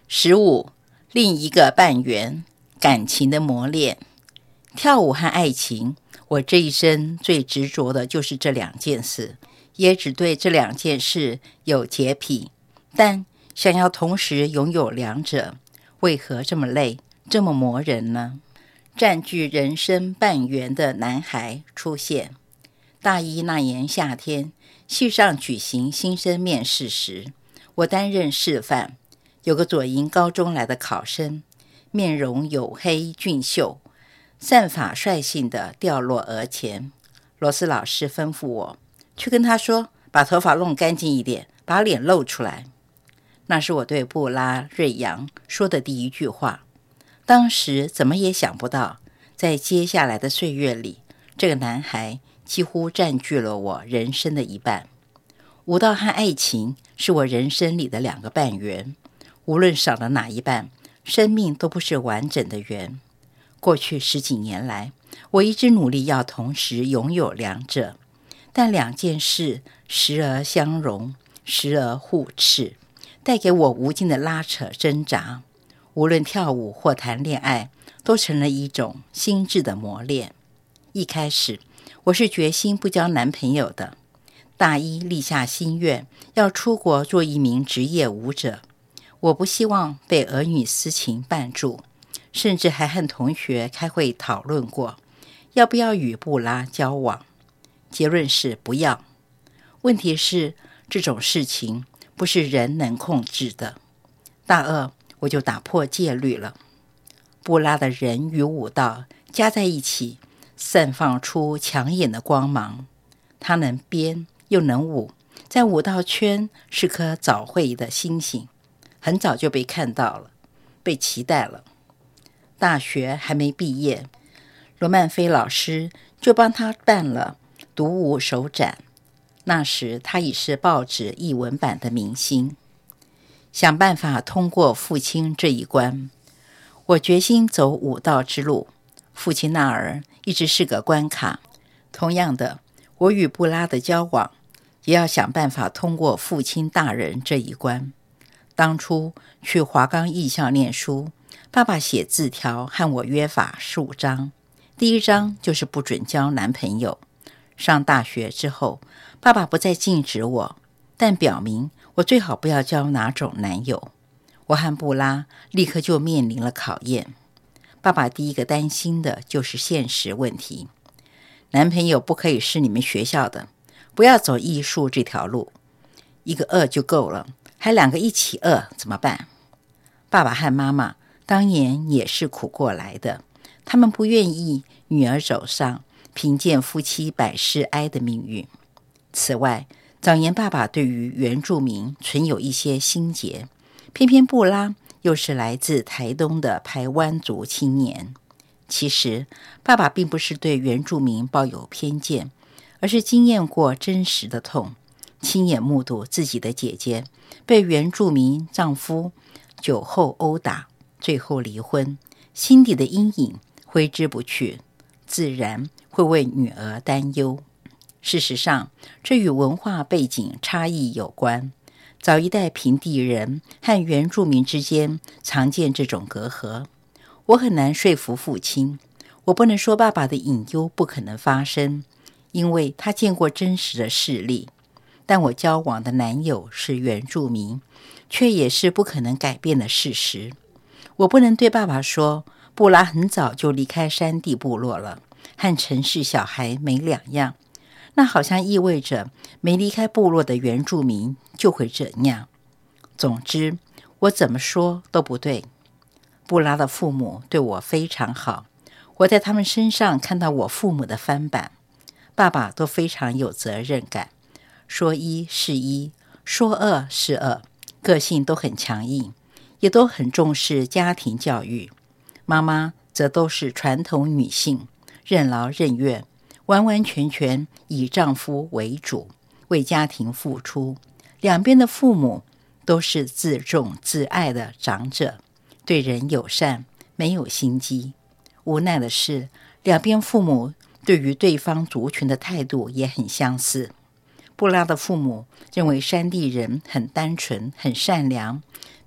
15. 另一个半圆，感情的磨练。跳舞和爱情，我这一生最执着的就是这两件事，也只对这两件事有洁癖。但想要同时拥有两者，为何这么累，这么磨人呢？占据人生半圆的男孩出现。大一那年夏天，系上举行新生面试时，我担任示范。有个左营高中来的考生，面容黝黑俊秀，散发率性地掉落额前。罗斯老师吩咐我去跟他说，把头发弄干净一点，把脸露出来。那是我对布拉瑞扬说的第一句话。当时怎么也想不到，在接下来的岁月里，这个男孩几乎占据了我人生的一半。舞蹈和爱情是我人生里的两个半圆，无论少了哪一半，生命都不是完整的圆。过去10几年来，我一直努力要同时拥有两者，但两件事时而相融，时而互斥，带给我无尽的拉扯挣扎。无论跳舞或谈恋爱，都成了一种心智的磨练。一开始，我是决心不交男朋友的。大一立下心愿，要出国做一名职业舞者。我不希望被儿女私情绊住，甚至还和同学开会讨论过，要不要与布拉交往。结论是不要。问题是，这种事情不是人能控制的。大二，我就打破戒律了。布拉的人与舞蹈加在一起，散放出抢眼的光芒。他能编又能舞，在舞蹈圈是颗早慧的星星，很早就被看到了，被期待了。大学还没毕业，罗曼菲老师就帮他办了独舞首展。那时他已是报纸艺文版的明星。想办法通过父亲这一关，我决心走舞蹈之路。父亲那儿一直是个关卡。同样的，我与布拉的交往也要想办法通过父亲大人这一关。当初去华冈艺校念书，爸爸写字条和我约法数章。第一章就是不准交男朋友。上大学之后，爸爸不再禁止我，但表明我最好不要交哪种男友。我和布拉立刻就面临了考验。爸爸第一个担心的就是现实问题。男朋友不可以是你们学校的，不要走艺术这条路。一个2就够了，还2个一起2怎么办？爸爸和妈妈当年也是苦过来的，他们不愿意女儿走上贫贱夫妻百事哀的命运。此外，早年爸爸对于原住民存有一些心结，偏偏布拉又是来自台东的排湾族青年。其实爸爸并不是对原住民抱有偏见，而是经验过真实的痛，亲眼目睹自己的姐姐被原住民丈夫酒后殴打，最后离婚，心底的阴影挥之不去，自然会为女儿担忧。事实上，这与文化背景差异有关。早一代平地人和原住民之间常见这种隔阂。我很难说服父亲，我不能说爸爸的隐忧不可能发生，因为他见过真实的事例。但我交往的男友是原住民，却也是不可能改变的事实。我不能对爸爸说，布拉很早就离开山地部落了，和城市小孩没两样。那好像意味着没离开部落的原住民就会这样。总之，我怎么说都不对。布拉的父母对我非常好，我在他们身上看到我父母的翻版。爸爸都非常有责任感，说1是1，说2是2，个性都很强硬，也都很重视家庭教育。妈妈则都是传统女性，任劳任怨，完完全全以丈夫为主，为家庭付出。两边的父母都是自重自爱的长者，对人友善，没有心机。无奈的是，两边父母对于对方族群的态度也很相似。布拉的父母认为山地人很单纯、很善良，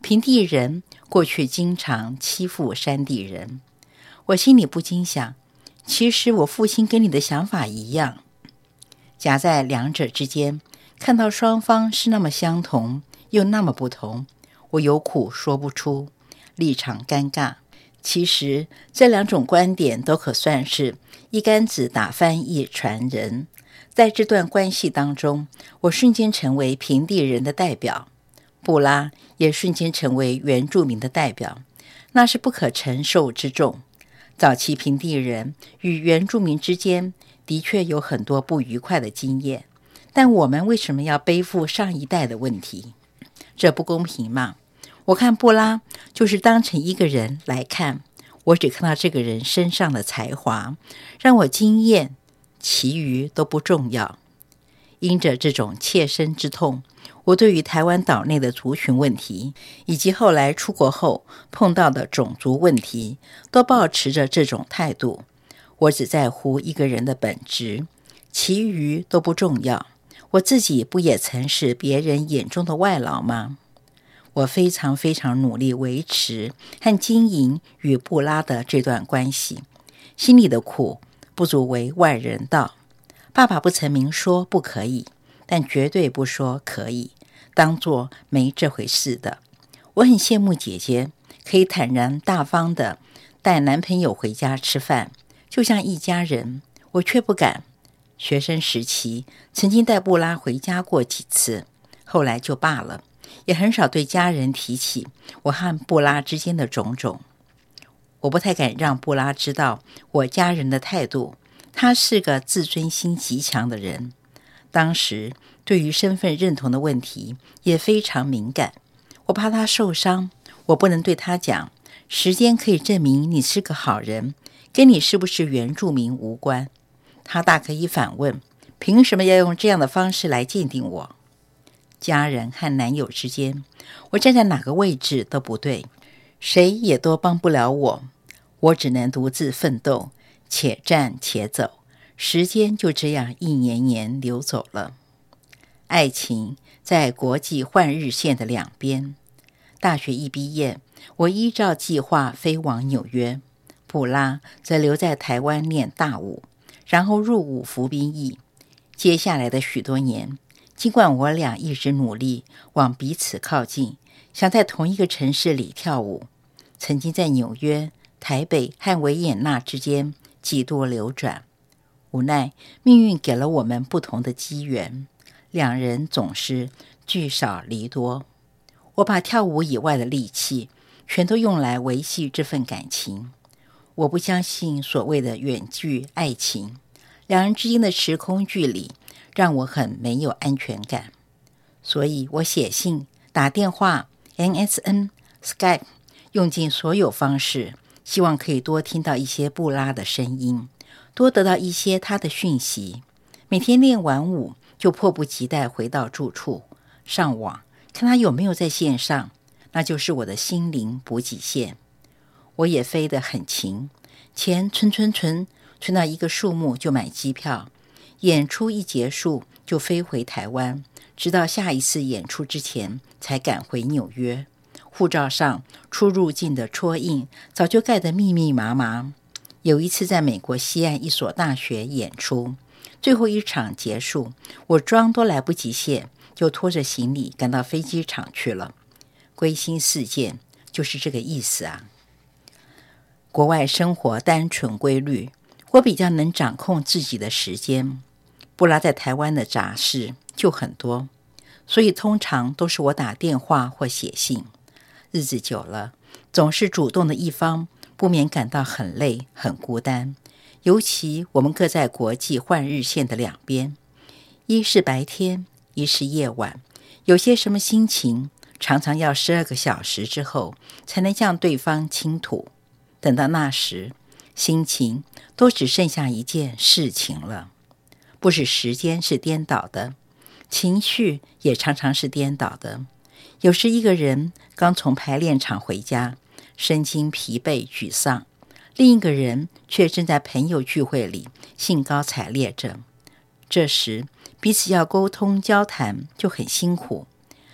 平地人过去经常欺负山地人。我心里不禁想，其实我父亲跟你的想法一样。夹在两者之间，看到双方是那么相同，又那么不同，我有苦说不出，立场尴尬。其实这两种观点都可算是一竿子打翻一船人。在这段关系当中，我瞬间成为平地人的代表，布拉也瞬间成为原住民的代表，那是不可承受之重。早期平地人与原住民之间的确有很多不愉快的经验，但我们为什么要背负上一代的问题？这不公平吗？我看布拉就是当成一个人来看，我只看到这个人身上的才华，让我惊艳，其余都不重要。因着这种切身之痛，我对于台湾岛内的族群问题，以及后来出国后碰到的种族问题，都抱持着这种态度。我只在乎一个人的本质，其余都不重要。我自己不也曾是别人眼中的外劳吗？我非常非常努力维持和经营与布拉的这段关系，心里的苦不足为外人道。爸爸不曾明说不可以，但绝对不说可以，当作没这回事的。我很羡慕姐姐可以坦然大方地带男朋友回家吃饭，就像一家人，我却不敢。学生时期曾经带布拉回家过几次，后来就罢了，也很少对家人提起我和布拉之间的种种。我不太敢让布拉知道我家人的态度，他是个自尊心极强的人，当时对于身份认同的问题也非常敏感。我怕他受伤，我不能对他讲，时间可以证明你是个好人，跟你是不是原住民无关。他大可以反问，凭什么要用这样的方式来鉴定我？家人和男友之间，我站在哪个位置都不对，谁也都帮不了我，我只能独自奋斗，且战且走。时间就这样一年年流走了。爱情在国际换日线的两边。大学一毕业，我依照计划飞往纽约，布拉则留在台湾念大武，然后入伍服兵役。接下来的许多年，尽管我俩一直努力往彼此靠近，想在同一个城市里跳舞，曾经在纽约、台北和维也纳之间几度流转。无奈命运给了我们不同的机缘，两人总是聚少离多。我把跳舞以外的力气全都用来维系这份感情。我不相信所谓的远距爱情，两人之间的时空距离让我很没有安全感。所以我写信、打电话、MSN、Skype， 用尽所有方式，希望可以多听到一些布拉的声音，多得到一些他的讯息。每天练完舞就迫不及待回到住处，上网看他有没有在线上，那就是我的心灵补给线。我也飞得很勤，钱存到一个数目就买机票，演出一结束就飞回台湾，直到下一次演出之前才赶回纽约。护照上出入境的戳印早就盖得密密麻麻。有一次在美国西岸一所大学演出，最后一场结束，我妆都来不及卸，就拖着行李赶到飞机场去了。归心似箭，就是这个意思啊。国外生活单纯规律，我比较能掌控自己的时间。布拉在台湾的杂事就很多，所以通常都是我打电话或写信。日子久了，总是主动的一方不免感到很累很孤单，尤其我们各在国际换日线的两边，一是白天，一是夜晚，有些什么心情常常要12个小时之后才能向对方倾吐。等到那时，心情都只剩下一件事情了。不止时间是颠倒的，情绪也常常是颠倒的。有时一个人刚从排练场回家，身心疲惫沮丧，另一个人却正在朋友聚会里兴高采烈着。这时彼此要沟通交谈就很辛苦。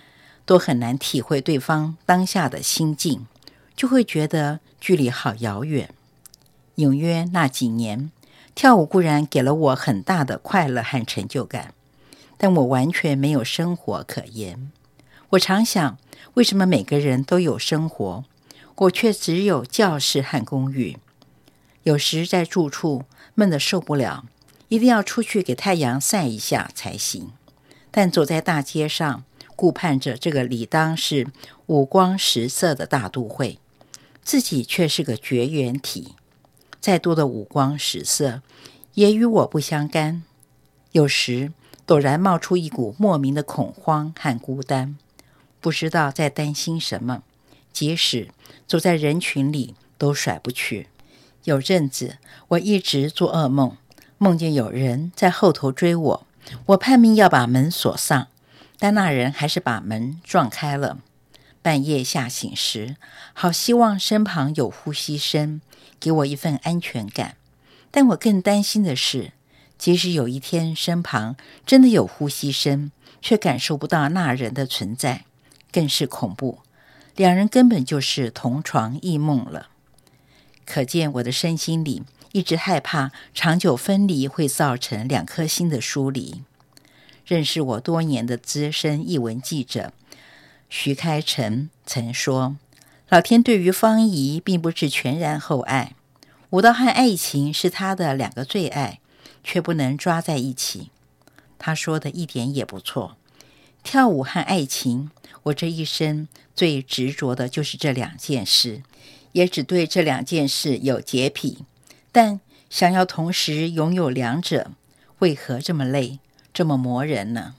都很难体会对方当下的心境，就会觉得距离好遥远。纽约那几年，跳舞固然给了我很大的快乐和成就感，但我完全没有生活可言。我常想，为什么每个人都有生活，我却只有教室和公寓？有时在住处闷得受不了，一定要出去给太阳晒一下才行。但走在大街上，顾盼着这个理当是五光十色的大都会，自己却是个绝缘体。再多的五光十色，也与我不相干。有时陡然冒出一股莫名的恐慌和孤单，不知道在担心什么，即使走在人群里都甩不去。有阵子我一直做噩梦，梦见有人在后头追我，我盼命要把门锁上，但那人还是把门撞开了。半夜吓醒时，好希望身旁有呼吸声，给我一份安全感。但我更担心的是，即使有一天身旁真的有呼吸声，却感受不到那人的存在，更是恐怖。两人根本就是同床异梦了。可见我的身心里一直害怕长久分离会造成两颗心的疏离。认识我多年的资深艺文记者徐开成曾说，老天对于方怡并不是全然厚爱，舞蹈和爱情是他的两个最爱，却不能抓在一起。他说的一点也不错，跳舞和爱情，我这一生最执着的就是这两件事，也只对这两件事有洁癖。但想要同时拥有两者，为何这么累，这么磨人呢？